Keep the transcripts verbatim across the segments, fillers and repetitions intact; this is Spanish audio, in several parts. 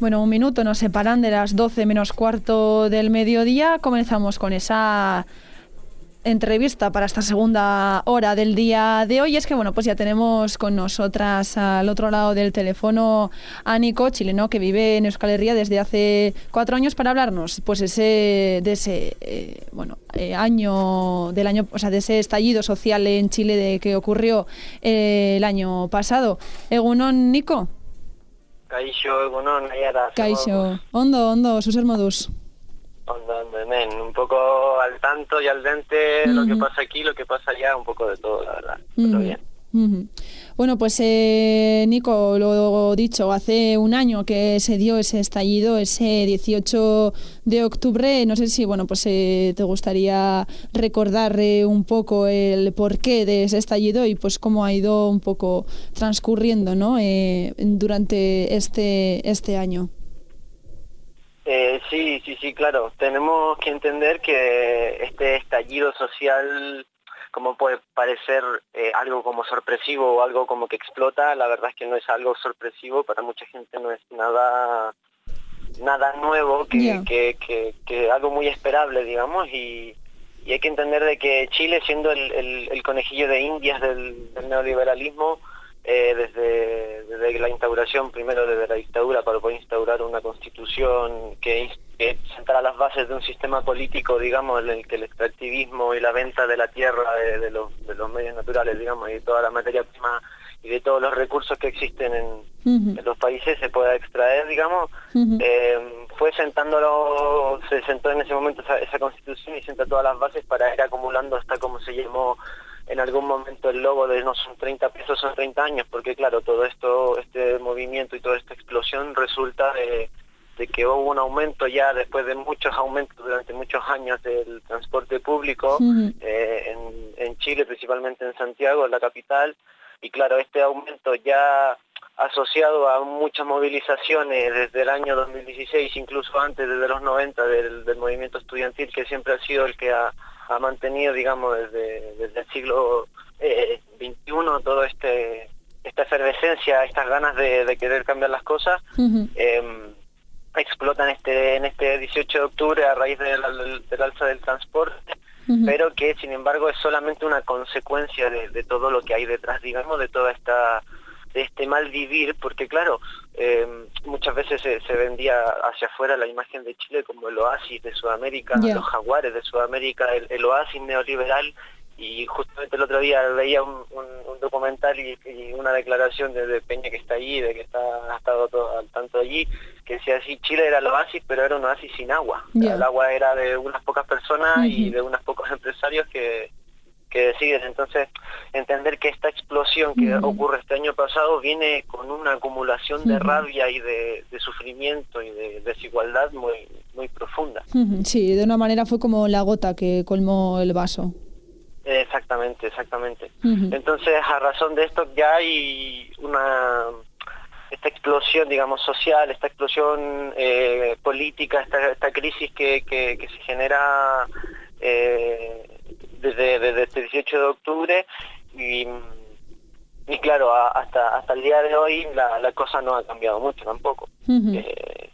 Bueno, un minuto nos separan de las doce menos cuarto del mediodía. Comenzamos con esa entrevista para esta segunda hora del día de hoy. Es que, bueno, pues ya tenemos con nosotras al otro lado del teléfono a Nico, chileno, que vive en Euskal Herria desde hace cuatro años para hablarnos, pues ese, de ese, eh, bueno, eh, año, del año, o sea, de ese estallido social en Chile de que ocurrió eh, el año pasado. Egunon, Nico. Kaixo, egunon, aiara. Kaixo, ondo, ondo, sus modus. Ondo, ondo, hemen, un poco al tanto y al dente uh-huh. Lo que pasa aquí, lo que pasa allá, un poco de todo, la verdad, uh-huh. Pero bien. Uh-huh. Bueno, pues eh, Nico, lo dicho, hace un año que se dio ese estallido, ese dieciocho de octubre. No sé si, bueno, pues eh, te gustaría recordar eh, un poco el porqué de ese estallido y pues cómo ha ido un poco transcurriendo, ¿no? Eh, durante este este año. Eh, sí, sí, sí, claro. Tenemos que entender que este estallido social, como puede parecer eh, algo como sorpresivo o algo como que explota, la verdad es que no es algo sorpresivo, para mucha gente no es nada nada nuevo, que, yeah. que, que, que algo muy esperable, digamos, y, y hay que entender de que Chile, siendo el, el, el conejillo de indias del, del neoliberalismo, Eh, desde, desde la instauración, primero desde la dictadura, para poder instaurar una constitución que, que sentara las bases de un sistema político, digamos, en el que el extractivismo y la venta de la tierra, de, de, los, de los medios naturales, digamos, y de toda la materia prima y de todos los recursos que existen en, uh-huh. en los países se pueda extraer, digamos, uh-huh. eh, fue sentándolo, se sentó en ese momento esa, esa constitución y senta todas las bases para ir acumulando hasta como se llamó en algún momento el logo de no son treinta pesos, son treinta años, porque claro, todo esto, este movimiento y toda esta explosión resulta de, de que hubo un aumento ya después de muchos aumentos durante muchos años del transporte público uh-huh. eh, en, en Chile, principalmente en Santiago, en la capital, y claro, este aumento ya asociado a muchas movilizaciones desde el año dos mil dieciséis, incluso antes, desde los noventa, del, del movimiento estudiantil, que siempre ha sido el que ha ha mantenido, digamos, desde, desde el siglo eh, veintiuno, todo este esta efervescencia, estas ganas de, de querer cambiar las cosas, uh-huh. eh, explotan este en este dieciocho de octubre a raíz del, del alza del transporte, uh-huh. pero que, sin embargo, es solamente una consecuencia de, de todo lo que hay detrás, digamos, de toda esta de este mal vivir, porque claro, eh, muchas veces se, se vendía hacia afuera la imagen de Chile como el oasis de Sudamérica, yeah. los jaguares de Sudamérica, el, el oasis neoliberal, y justamente el otro día veía un, un, un documental y, y una declaración de, de Peña, que está allí, de que está, ha estado todo al tanto allí, que decía así, Chile era el oasis, pero era un oasis sin agua. Yeah. El agua era de unas pocas personas uh-huh. y de unos pocos empresarios que que deciden. Entonces, entender que esta explosión que uh-huh. ocurre este año pasado viene con una acumulación de uh-huh. rabia y de, de sufrimiento y de desigualdad muy muy profunda. Uh-huh. Sí, de una manera fue como la gota que colmó el vaso. Exactamente, exactamente. Uh-huh. Entonces, a razón de esto ya hay una esta explosión, digamos, social, esta explosión eh, política, esta, esta crisis que, que, que se genera eh, Desde, desde este dieciocho de octubre y, y claro, a, hasta hasta el día de hoy la, la cosa no ha cambiado mucho tampoco. Uh-huh. Eh,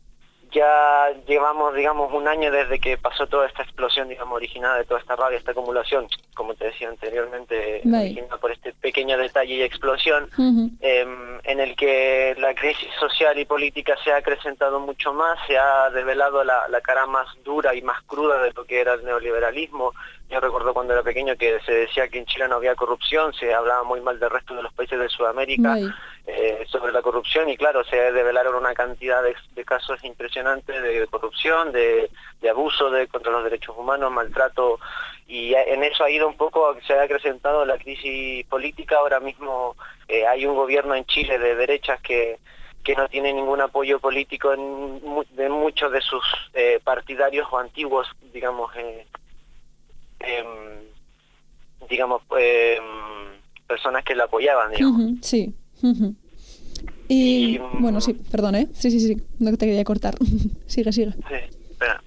ya llevamos, digamos, un año desde que pasó toda esta explosión, digamos, originada de toda esta rabia, esta acumulación, como te decía anteriormente, right. originada por este pequeño detalle y explosión, uh-huh. eh, en el que la crisis social y política se ha acrecentado mucho más, se ha revelado la, la cara más dura y más cruda de lo que era el neoliberalismo. Yo recuerdo cuando era pequeño que se decía que en Chile no había corrupción, se hablaba muy mal del resto de los países de Sudamérica right. eh, sobre la corrupción, y claro, se revelaron una cantidad de, de casos impresionantes de corrupción, de, de abuso de contra los derechos humanos, maltrato, y en eso ha ido un poco, se ha acrecentado la crisis política. Ahora mismo eh, hay un gobierno en Chile de derechas que que no tiene ningún apoyo político en, de muchos de sus eh, partidarios o antiguos, digamos, eh, Eh, digamos, eh, personas que la apoyaban, digamos. Uh-huh, sí. Uh-huh. Y, y, bueno, sí, perdón, ¿eh? Sí, sí, sí, no te quería cortar. sigue, sigue. Sí, espera.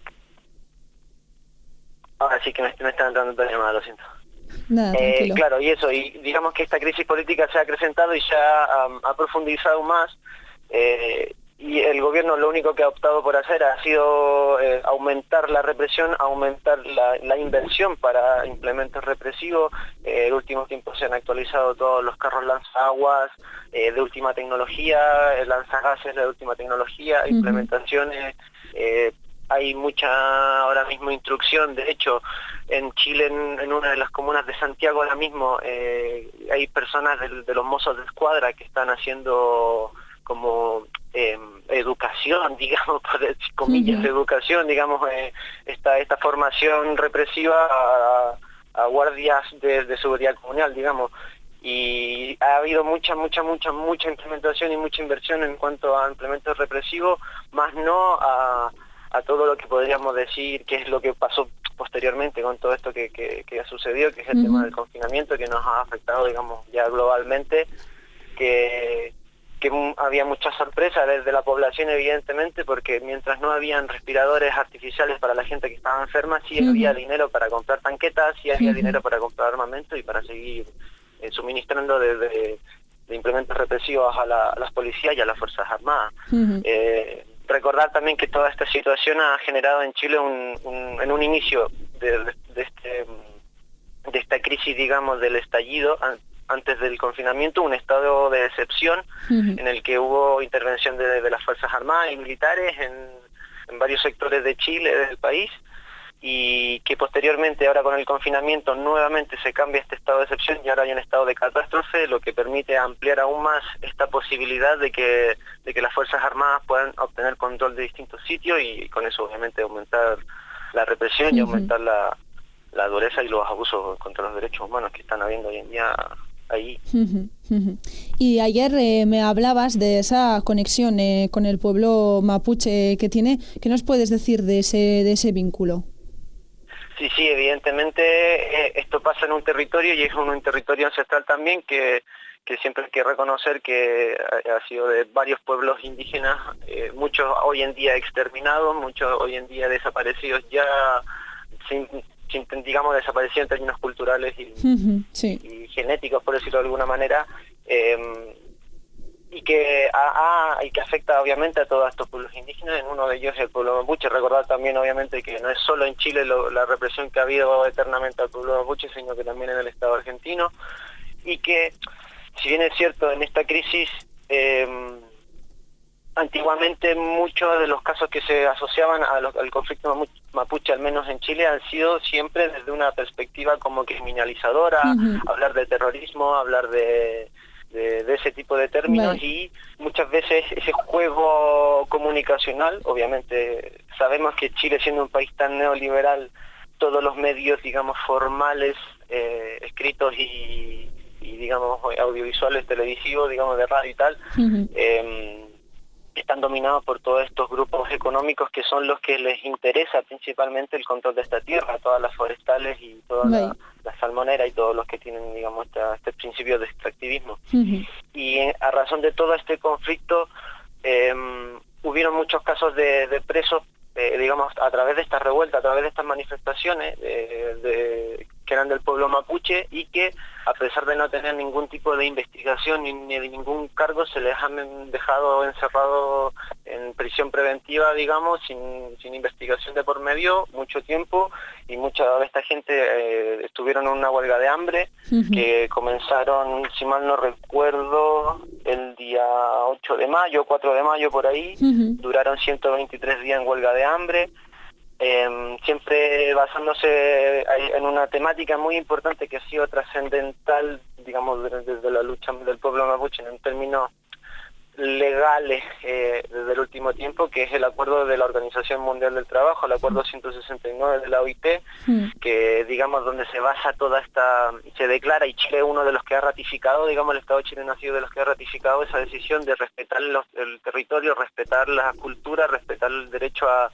Ahora sí que me, me están entrando otra llamada, lo siento. Nada, eh, claro, y eso, y digamos que esta crisis política se ha acrecentado y se ha, um, ha profundizado más, eh, y el gobierno lo único que ha optado por hacer ha sido eh, aumentar la represión, aumentar la, la inversión para implementos represivos. Eh, en el último tiempo se han actualizado todos los carros lanzaguas eh, de última tecnología, el lanzagases de última tecnología, uh-huh. implementaciones. Eh, hay mucha ahora mismo instrucción. De hecho, en Chile, en, en una de las comunas de Santiago ahora mismo, eh, hay personas de, de los mozos de escuadra que están haciendo como eh, educación, digamos, por decir, comillas, uh-huh. educación, digamos, eh, esta esta formación represiva a, a guardias de, de seguridad comunal, digamos. Y ha habido mucha, mucha, mucha, mucha implementación y mucha inversión en cuanto a implementos represivos, más no a, a todo lo que podríamos decir que es lo que pasó posteriormente con todo esto que, que, que ha sucedido, que es el uh-huh. tema del confinamiento, que nos ha afectado, digamos, ya globalmente, que... que había mucha sorpresa desde la población, evidentemente, porque mientras no habían respiradores artificiales para la gente que estaba enferma, sí uh-huh. había dinero para comprar tanquetas, sí había uh-huh. dinero para comprar armamento y para seguir eh, suministrando de, de, de implementos represivos a, la, a las policías y a las Fuerzas Armadas. Uh-huh. Eh, recordar también que toda esta situación ha generado en Chile, un, un, en un inicio de, de, de, este, de esta crisis, digamos, del estallido, antes del confinamiento, un estado de excepción uh-huh. en el que hubo intervención de, de las Fuerzas Armadas y militares en, en varios sectores de Chile, del país, y que posteriormente, ahora con el confinamiento, nuevamente se cambia este estado de excepción y ahora hay un estado de catástrofe, lo que permite ampliar aún más esta posibilidad de que, de que las Fuerzas Armadas puedan obtener control de distintos sitios y con eso obviamente aumentar la represión uh-huh. y aumentar la, la dureza y los abusos contra los derechos humanos que están habiendo hoy en día ahí. Uh-huh, uh-huh. Y ayer eh, me hablabas de esa conexión eh, con el pueblo mapuche que tiene. ¿Qué nos puedes decir de ese de ese vínculo? Sí, sí, evidentemente eh, esto pasa en un territorio y es un, un territorio ancestral también que, que siempre hay que reconocer que ha, ha sido de varios pueblos indígenas, eh, muchos hoy en día exterminados, muchos hoy en día desaparecidos ya sin... digamos, desaparecido en términos culturales y, uh-huh, sí. y genéticos, por decirlo de alguna manera, eh, y que a, a, y que afecta obviamente a todos estos pueblos indígenas. En uno de ellos el pueblo mapuche. Recordar también obviamente que no es solo en Chile lo, la represión que ha habido eternamente al pueblo mapuche, sino que también en el Estado argentino, y que, si bien es cierto, en esta crisis eh, antiguamente muchos de los casos que se asociaban a lo, al conflicto mapuche, al menos en Chile, han sido siempre desde una perspectiva como criminalizadora, uh-huh. hablar de terrorismo, hablar de, de, de ese tipo de términos, right. y muchas veces ese juego comunicacional, obviamente sabemos que Chile, siendo un país tan neoliberal, todos los medios, digamos, formales, eh, escritos y, y, digamos, audiovisuales, televisivos, digamos, de radio y tal, uh-huh. eh, están dominados por todos estos grupos económicos que son los que les interesa principalmente el control de esta tierra, todas las forestales y toda right. la, la salmonera y todos los que tienen, digamos, esta, este principio de extractivismo. Uh-huh. Y a razón de todo este conflicto, eh, hubieron muchos casos de, de presos, eh, digamos, a través de estas revueltas, a través de estas manifestaciones eh, de, que eran del pueblo mapuche, y que a pesar de no tener ningún tipo de investigación ni, ni de ningún cargo, se les han dejado encerrados en prisión preventiva, digamos, sin, sin investigación de por medio, mucho tiempo, y mucha de esta gente eh, estuvieron en una huelga de hambre, uh-huh. que comenzaron, si mal no recuerdo, el día ocho de mayo, cuatro de mayo, por ahí, uh-huh. duraron ciento veintitrés días en huelga de hambre, eh, siempre basándose en una temática muy importante que ha sido trascendental, digamos, desde la lucha del pueblo mapuche en términos legales eh, desde el último tiempo, que es el acuerdo de la Organización Mundial del Trabajo, el acuerdo ciento sesenta y nueve de la O I T, mm. que, digamos, donde se basa toda esta, se declara, y Chile es uno de los que ha ratificado, digamos, el Estado chileno ha sido de los que ha ratificado esa decisión de respetar los, el territorio, respetar la cultura, respetar el derecho a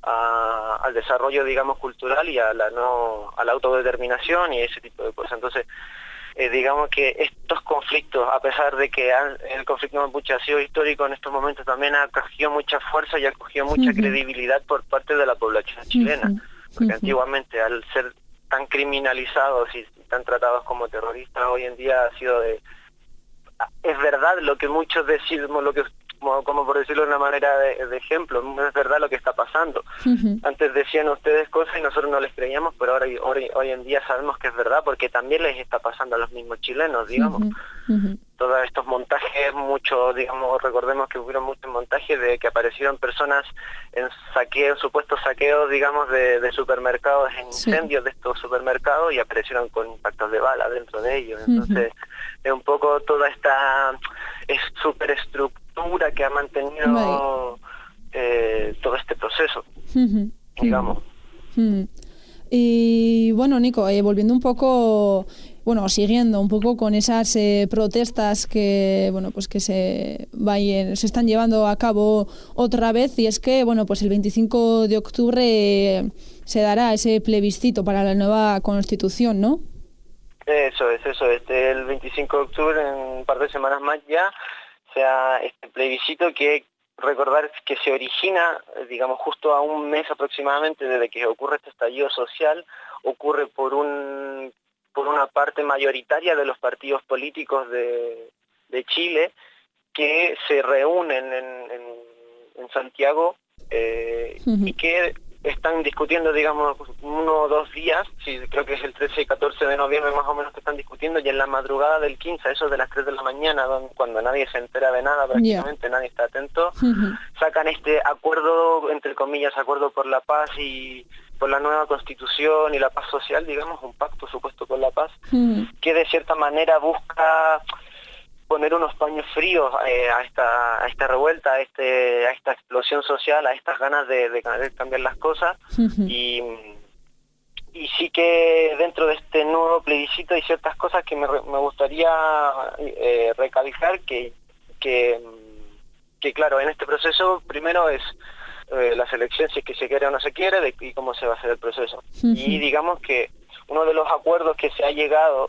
A, al desarrollo, digamos, cultural y a la no a la autodeterminación y ese tipo de cosas. Entonces, eh, digamos que estos conflictos, a pesar de que han, el conflicto mapuche ha sido histórico, en estos momentos también ha cogido mucha fuerza y ha cogido mucha uh-huh. credibilidad por parte de la población chilena, uh-huh. porque uh-huh. antiguamente, al ser tan criminalizados y tan tratados como terroristas, hoy en día ha sido de... Es verdad lo que muchos decimos, lo que como, como por decirlo de una manera de, de ejemplo, no es verdad lo que está pasando. Uh-huh. Antes decían ustedes cosas y nosotros no les creíamos, pero ahora hoy, hoy en día sabemos que es verdad, porque también les está pasando a los mismos chilenos, digamos. Uh-huh. Uh-huh. Todos estos montajes, muchos, digamos, recordemos que hubieron muchos montajes de que aparecieron personas en saqueos, supuestos saqueos, digamos, de, de supermercados, en Sí. incendios de estos supermercados, y aparecieron con impactos de bala dentro de ellos. Entonces, Uh-huh. es un poco toda esta es superestructura que ha mantenido eh, todo este proceso, Uh-huh. digamos. Uh-huh. Y bueno, Nico, eh, volviendo un poco, bueno, siguiendo un poco con esas eh, protestas que, bueno, pues que se vayan, se están llevando a cabo otra vez, y es que, bueno, pues el veinticinco de octubre eh, se dará ese plebiscito para la nueva Constitución, ¿no? Eso es, eso es. El veinticinco de octubre, en un par de semanas más ya, sea este plebiscito que recordar que se origina, digamos, justo a un mes aproximadamente desde que ocurre este estallido social, ocurre por un por una parte mayoritaria de los partidos políticos de, de Chile que se reúnen en, en, en Santiago eh, Uh-huh. y que están discutiendo, digamos, uno o dos días, sí, creo que es el trece y catorce de noviembre más o menos que están discutiendo, y en la madrugada del quince, eso de las tres de la mañana, donde, cuando nadie se entera de nada, prácticamente yeah. nadie está atento, Uh-huh. sacan este acuerdo, entre comillas, acuerdo por la paz y por la nueva Constitución y la paz social, digamos, un pacto supuesto por la paz, Uh-huh. que de cierta manera busca poner unos paños fríos eh, a esta a esta revuelta, a este a esta explosión social, a estas ganas de, de cambiar las cosas. Uh-huh. y y sí que dentro de este nuevo plebiscito hay ciertas cosas que me, me gustaría eh, recalcar que que que claro, en este proceso primero es eh, la selección, si es que se quiere o no se quiere, de, y cómo se va a hacer el proceso. Uh-huh. Y digamos que uno de los acuerdos que se ha llegado,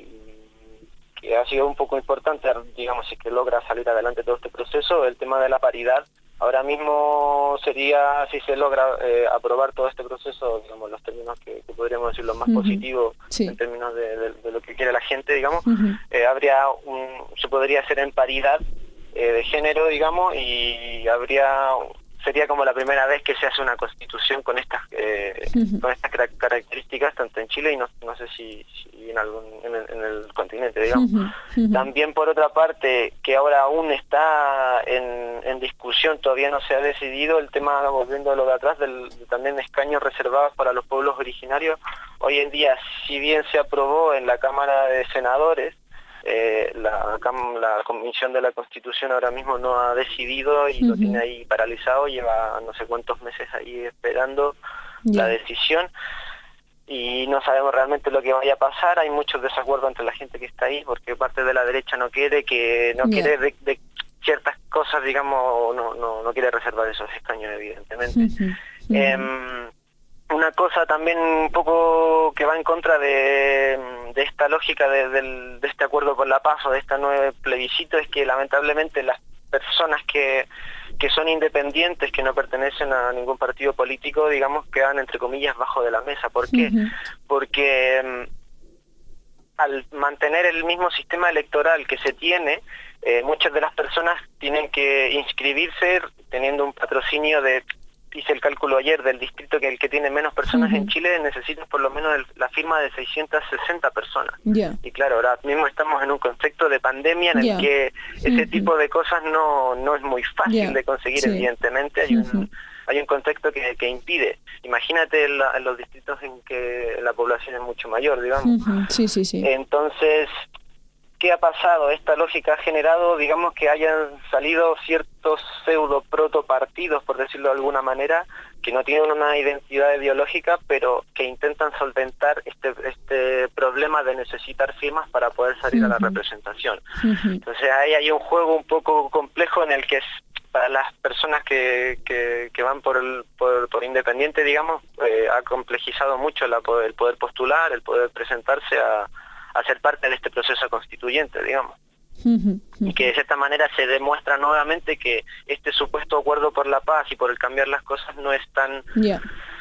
que ha sido un poco importante, digamos, si es que logra salir adelante todo este proceso, el tema de la paridad. Ahora mismo sería, si se logra eh, aprobar todo este proceso, digamos, los términos que, que podríamos decir los más uh-huh. positivos, sí. en términos de, de, de lo que quiere la gente, digamos, uh-huh. eh, habría un, se podría hacer en paridad eh, de género, digamos, y habría... sería como la primera vez que se hace una constitución con estas eh, uh-huh. con estas características, tanto en Chile y no, no sé si, si en algún en el, en el continente, digamos. Uh-huh. Uh-huh. También, por otra parte, que ahora aún está en, en discusión, todavía no se ha decidido el tema, volviendo a lo de atrás, del también escaños reservados para los pueblos originarios. Hoy en día, si bien se aprobó en la Cámara de Senadores, Eh, la, la Comisión de la Constitución ahora mismo no ha decidido y uh-huh. lo tiene ahí paralizado, lleva no sé cuántos meses ahí esperando yeah. la decisión, y no sabemos realmente lo que vaya a pasar. Hay muchos desacuerdos entre la gente que está ahí, porque parte de la derecha no quiere que no yeah. quiere de, de ciertas cosas, digamos, no, no, no quiere reservar esos escaños, evidentemente. Uh-huh. Uh-huh. Eh, Una cosa también un poco que va en contra de, de esta lógica de, de, de este acuerdo por la paz o de este nuevo plebiscito es que lamentablemente las personas que, que son independientes, que no pertenecen a ningún partido político, digamos, quedan entre comillas bajo de la mesa. ¿Por qué? Uh-huh. Porque um, al mantener el mismo sistema electoral que se tiene, eh, muchas de las personas tienen que inscribirse teniendo un patrocinio de... hice el cálculo ayer del distrito que el que tiene menos personas uh-huh. en Chile necesita por lo menos el, la firma de seiscientas sesenta personas. Yeah. Y claro, ahora mismo estamos en un contexto de pandemia en yeah. el que ese uh-huh. tipo de cosas no, no es muy fácil yeah. de conseguir, sí. evidentemente. Hay uh-huh. un hay un contexto que, que impide. Imagínate en, la, en los distritos en que la población es mucho mayor, digamos. Uh-huh. Sí, sí, sí. Entonces... ¿qué ha pasado? Esta lógica ha generado, digamos, que hayan salido ciertos pseudo protopartidos, por decirlo de alguna manera, que no tienen una identidad ideológica, pero que intentan solventar este este problema de necesitar firmas para poder salir uh-huh. a la representación. Uh-huh. Entonces ahí hay un juego un poco complejo en el que es, para las personas que, que, que van por el por, por independiente, digamos, eh, ha complejizado mucho la, el poder postular, el poder presentarse a a ser parte de este proceso constituyente, digamos. Uh-huh, uh-huh. Y que de cierta manera se demuestra nuevamente que este supuesto acuerdo por la paz y por el cambiar las cosas no es tan yeah.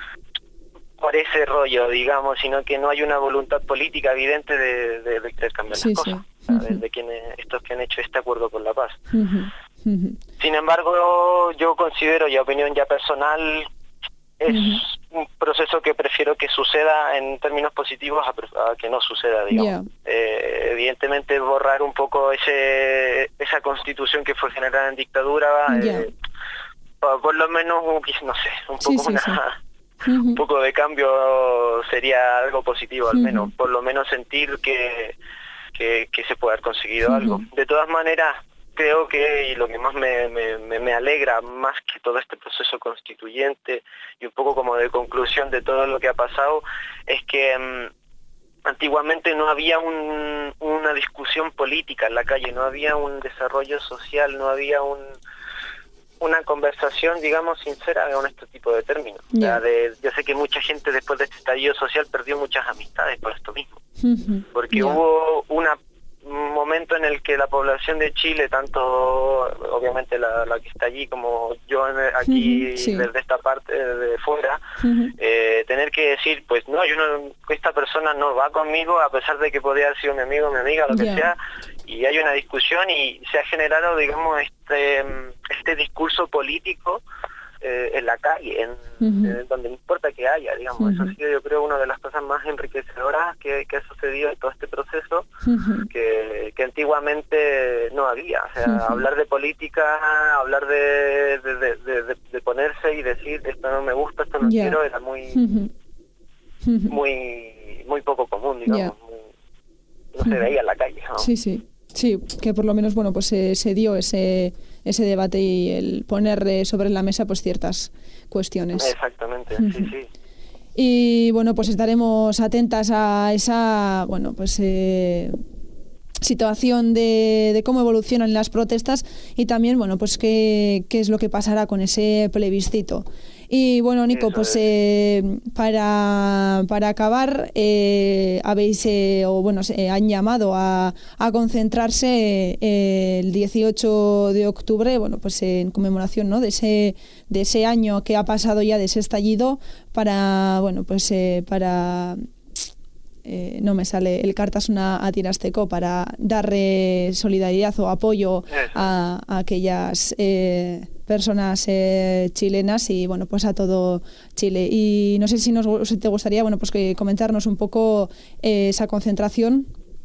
por ese rollo, digamos, sino que no hay una voluntad política evidente de, de, de querer cambiar sí, las cosas, sí. Uh-huh. de, de quienes, estos que han hecho este acuerdo por la paz. Uh-huh. Uh-huh. Sin embargo, yo considero, y opinión ya personal, es uh-huh. un proceso que prefiero que suceda en términos positivos a, a que no suceda, digamos. Yeah. Eh, evidentemente borrar un poco ese esa constitución que fue generada en dictadura, yeah. eh, por, por lo menos, no sé, un poco, sí, sí, una, sí. Uh-huh. un poco de cambio sería algo positivo, al uh-huh. menos, por lo menos sentir que, que, que se puede haber conseguido uh-huh. algo. De todas maneras, creo que, y lo que más me, me, me alegra, más que todo este proceso constituyente y un poco como de conclusión de todo lo que ha pasado, es que um, antiguamente no había un, una discusión política en la calle, no había un desarrollo social, no había un, una conversación, digamos, sincera con este tipo de términos. Yeah. O sea, de, yo sé que mucha gente después de este estallido social perdió muchas amistades por esto mismo, uh-huh. porque yeah. hubo una un momento en el que la población de Chile, tanto obviamente la, la que está allí como yo aquí, uh-huh, sí. desde esta parte de fuera, uh-huh. eh, tener que decir, pues no, yo no, esta persona no va conmigo, a pesar de que podría haber sido mi amigo, mi amiga, lo yeah. que sea, y hay una discusión y se ha generado, digamos, este este discurso político Eh, en la calle, en, uh-huh. en donde no importa que haya, digamos. Uh-huh. Eso ha sido, yo creo, una de las cosas más enriquecedoras que, que ha sucedido en todo este proceso, uh-huh. que, que antiguamente no había. O sea, uh-huh. hablar de política, hablar de de, de, de, de ponerse y decir esto no me gusta, esto no yeah. quiero, era muy uh-huh. muy muy poco común, digamos. Yeah. Muy, no uh-huh. se veía en la calle, ¿no? Sí, sí. Sí, que por lo menos, bueno, pues eh, se dio ese ese debate y el poner eh, sobre la mesa pues ciertas cuestiones. Exactamente, uh-huh. sí, sí. Y bueno, pues estaremos atentas a esa, bueno, pues eh, situación de, de cómo evolucionan las protestas y también, bueno, pues qué, qué es lo que pasará con ese plebiscito. Y bueno, Nico, Eso pues eh, para, para acabar, eh, habéis, eh, o bueno, se han llamado a, a concentrarse eh, el dieciocho de octubre, bueno, pues en conmemoración, ¿no?, de ese, de ese año que ha pasado ya, de ese estallido, para, bueno, pues eh, para... Eh, no me sale el Cartasuna a Tirasteco, para darle solidaridad o apoyo a, a aquellas eh, personas eh, chilenas y bueno, pues a todo Chile. Y no sé si nos si te gustaría, bueno, pues que comentarnos un poco eh, esa concentración.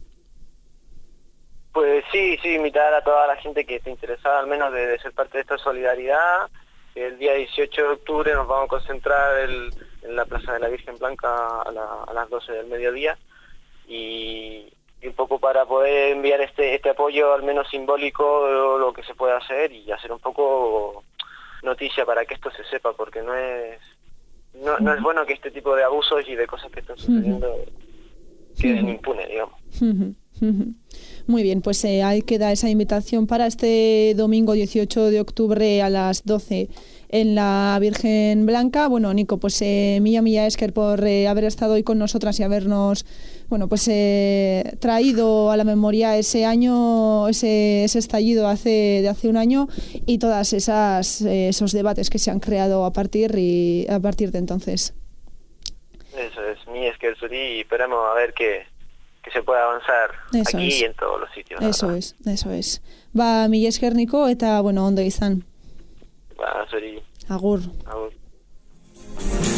Pues sí, sí, invitar a toda la gente que esté interesada al menos de, de ser parte de esta solidaridad. El día dieciocho de octubre nos vamos a concentrar el, en la Plaza de la Virgen Blanca a, la, a las doce del mediodía y, y un poco para poder enviar este este apoyo al menos simbólico de lo que se puede hacer y hacer un poco noticia para que esto se sepa, porque no es no, no es bueno que este tipo de abusos y de cosas que están sucediendo queden impunes, digamos. Muy bien, pues eh, ahí queda esa invitación para este domingo dieciocho de octubre a las doce en la Virgen Blanca. Bueno, Nico, pues eh, milla milla esker por eh, haber estado hoy con nosotras y habernos, bueno, pues eh, traído a la memoria ese año, ese, ese estallido hace de hace un año y todas esas eh, esos debates que se han creado a partir y a partir de entonces. Eso es, mi esker suri, y esperemos a ver qué que se pueda avanzar eso aquí es. Y en todos los sitios. Eso verdad. es, eso es. Ba, mila esker Niko, eta, bueno, ondo izan. Ba, zuri. Agur. Agur.